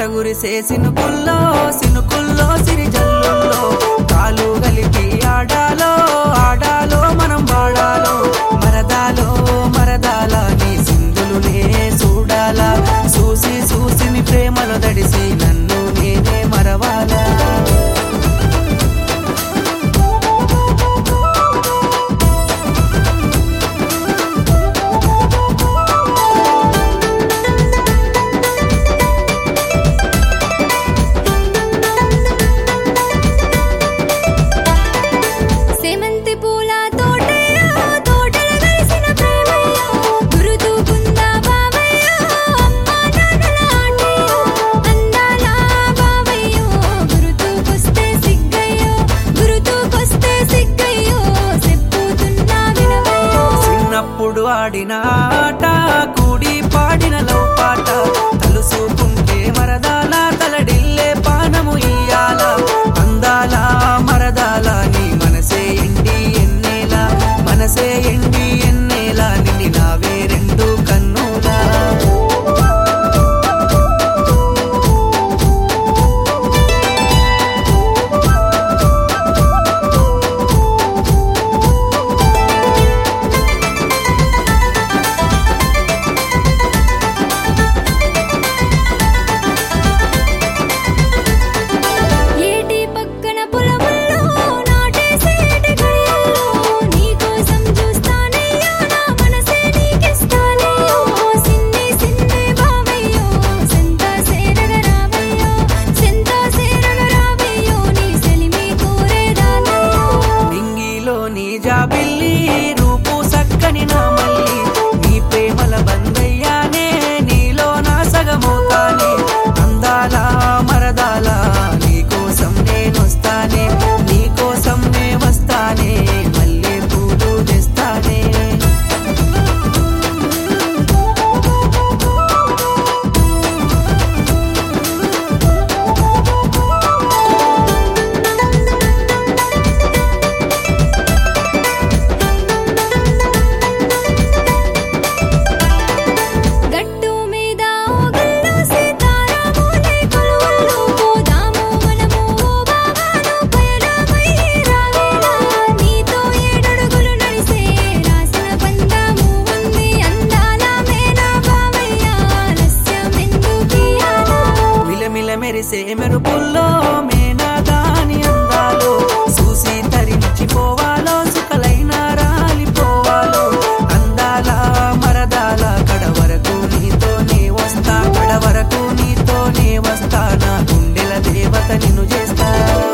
గురిసే సినుకుల్లో సినుకుల్లో సిరిజల్లుల్లో కాలు గలిపి ఆడాలో ఆడాలో మనం వాడాలో మరదాలో మరదాల నీ సింధులునే చూడాలా చూసి చూసిని ప్రేమలో దడిసి నన్ను నేనే మరవాలా ఆడిన ఆట కూడి పాడిన లవ్ పాట తలుసుకుంటే మరదాల తలడిల్లే పానము ఇయ్యాల అందాల మరదాల నీ మనసే ఎండి ఎన్నేలా మనసే ఎండి ఎన్నేలా నిన్ను నావే రెండు కన్నులా జాబిల్లి రూపు సక్కని నా మల్లి నీ ప్రేమల బందయ్యానే నీలో నా సగమవుతానే అందాల మరదాల నీకోసం నేనొస్తానే నీకోసం నే వస్తానే మల్లె పూలు తెస్తానే మెరిసే మెరుపుల్లో మేనా దాని అందాలో చూసి తరించిపోవాలో సుఖలైన రాలిపోవాలో అందాల మరదాల కడవరకు నీతోనే వస్తా కడవరకు నీతోనే వస్తా నా గుండెల దేవత నిన్ను చేస్తా